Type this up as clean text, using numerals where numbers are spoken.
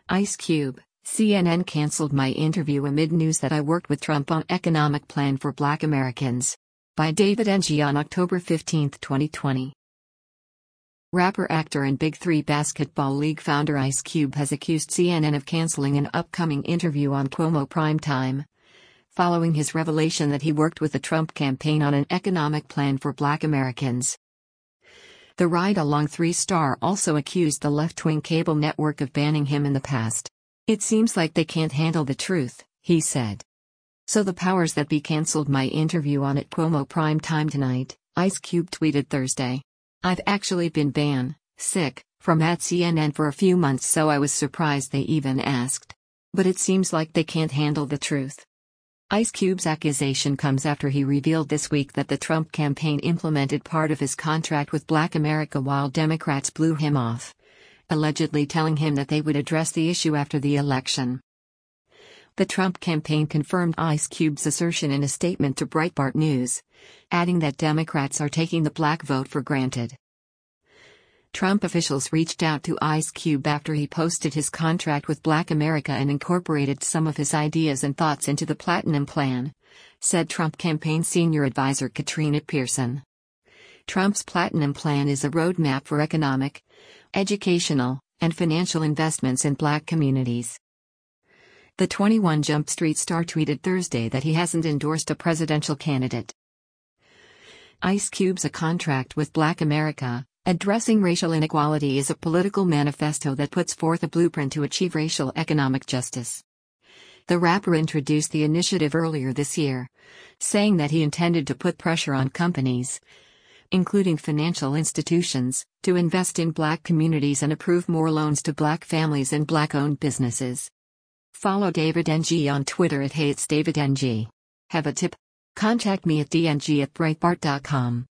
Ice Cube, CNN canceled my interview amid news that I worked with Trump on economic plan for Black Americans. By David Ng on October 15, 2020. Rapper, actor and Big Three Basketball League founder Ice Cube has accused CNN of canceling an upcoming interview on Cuomo Primetime, following his revelation that he worked with the Trump campaign on an economic plan for Black Americans. The ride-along three-star also accused the left-wing cable network of banning him in the past. "It seems like they can't handle the truth," he said. "So the powers that be canceled my interview on at Cuomo Primetime tonight," Ice Cube tweeted Thursday. "I've actually been banned, sick, from @CNN for a few months, so I was surprised they even asked. But it seems like they can't handle the truth." Ice Cube's accusation comes after he revealed this week that the Trump campaign implemented part of his contract with Black America while Democrats blew him off, allegedly telling him that they would address the issue after the election. The Trump campaign confirmed Ice Cube's assertion in a statement to Breitbart News, adding that Democrats are taking the Black vote for granted. Trump officials reached out to Ice Cube after he posted his contract with Black America and incorporated some of his ideas and thoughts into the Platinum Plan, said Trump campaign senior advisor Katrina Pearson. Trump's Platinum Plan is a roadmap for economic, educational, and financial investments in Black communities. The 21 Jump Street star tweeted Thursday that he hasn't endorsed a presidential candidate. Ice Cube's A Contract with Black America, Addressing Racial Inequality is a political manifesto that puts forth a blueprint to achieve racial economic justice. The rapper introduced the initiative earlier this year, saying that he intended to put pressure on companies, including financial institutions, to invest in Black communities and approve more loans to Black families and Black-owned businesses. Follow David Ng on Twitter @HeyIt'sDavidNG. Have a tip? Contact me at dng@breitbart.com.